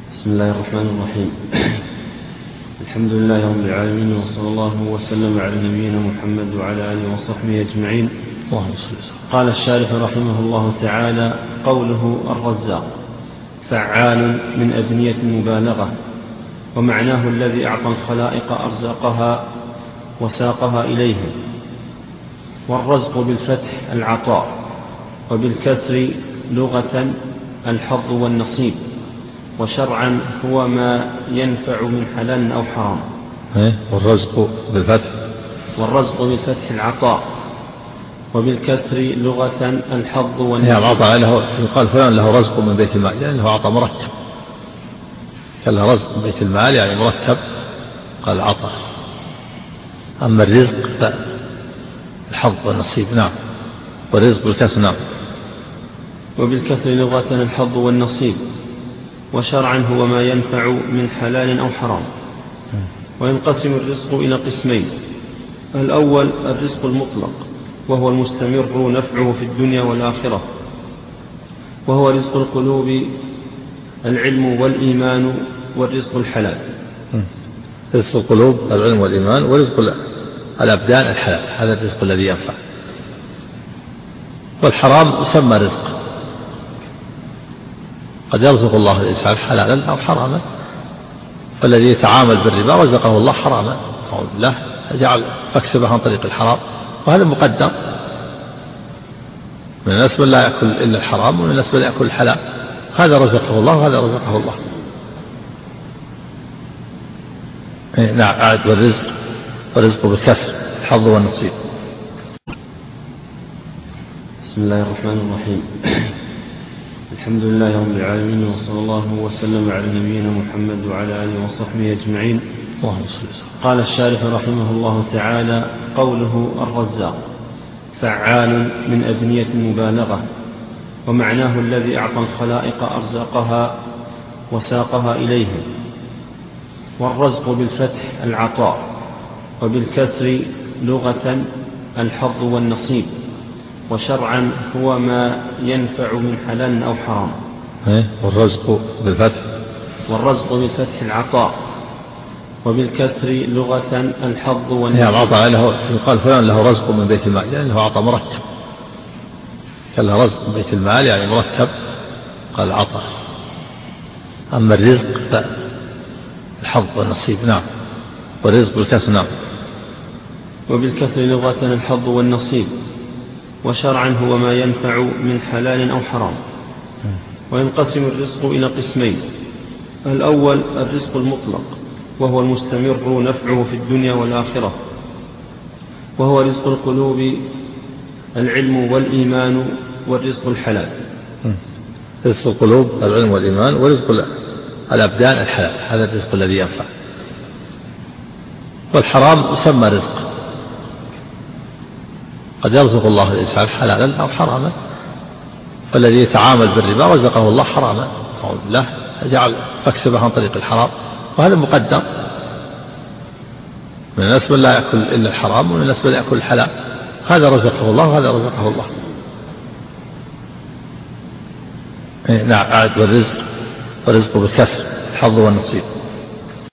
بسم الله الرحمن الرحيم. الحمد لله رب العالمين، وصلى الله وسلم على نبينا محمد وعلى آله وصحبه أجمعين. قال الشارح رحمه الله تعالى: قوله الرزاق فعال من أبنية المبالغة، ومعناه الذي أعطى الخلائق أرزقها وساقها إليهم. والرزق بالفتح العطاء، وبالكسر لغة الحظ والنصيب، وشرعا هو ما ينفع من حلال أو حرام. والرزق بالفتح العطاء، وبالكسر لغة الحظ والنصيب. العطاء يقال فلان له رزق من بيت المال، يعني له عطاء مرتب. كان له رزق من بيت المال يعني مرتب، قال عطاء. أما الرزق فالحظ والنصيب. نعم. والرزق بالكسر. نعم. وبالكسر لغة الحظ والنصيب، وشرعا هو ما ينفع من حلال أو حرام. وينقسم الرزق إلى قسمين: الأول الرزق المطلق، وهو المستمر نفعه في الدنيا والآخرة، وهو رزق القلوب العلم والإيمان والرزق الحلال. رزق القلوب العلم والإيمان، ورزق الأبدان الحلال، هذا الرزق الذي ينفع. والحرام يسمى رزق، قد يرزق الله الإنسان حلالا أو حراما، فالذي يتعامل بالربا رزقه الله حراما أعوذ بالله، جعل مكسبه عن طريق الحرام، وهذا مقدر. من الناس من لا يأكل إلا الحرام، ومن الناس من يأكل الحلال، هذا رزقه الله وهذا رزقه الله. نعم. والرزق بالكسر الحظ والنصيب. بسم الله الرحمن الرحيم. الحمد لله رب العالمين، وصلى الله وسلم على نبينا محمد وعلى آله وصحبه أجمعين. قال الشارح رحمه الله تعالى: قوله الرزاق فعال من أبنية المبالغة، ومعناه الذي أعطى الخلائق أرزقها وساقها إليهم. والرزق بالفتح العطاء، وبالكسر لغة الحظ والنصيب، وشرعا هو ما ينفع من حلال أو حرام. والرزق بالفتح العطاء، وبالكسر لغة الحظ والنصيب. العطاء يقال فلان له رزق من بيت المال، يعني له عطاء مرتب. كان له رزق من بيت المال يعني مرتب، قال عطاء. أما الرزق فالحظ والنصيب. نعم. والرزق بالكسر. نعم. وبالكسر لغة الحظ والنصيب، وشرعا هو ما ينفع من حلال أو حرام. وينقسم الرزق إلى قسمين: الأول الرزق المطلق، وهو المستمر نفعه في الدنيا والآخرة، وهو رزق القلوب العلم والإيمان والرزق الحلال. رزق القلوب العلم والإيمان، ورزق الأبدان الحلال، هذا الرزق الذي ينفع. والحرام يسمى رزق، قد يرزق الله الإنسان حلالا أو حراما، فالذي يتعامل بالربا رزقه الله حراما أعوذ بالله، جعل مكسبه عن طريق الحرام، وهذا مقدر. من الناس من لا يأكل إلا الحرام، ومن الناس من يأكل الحلال، هذا رزقه الله وهذا رزقه الله. نعم. والرزق بالكسر الحظ والنصيب.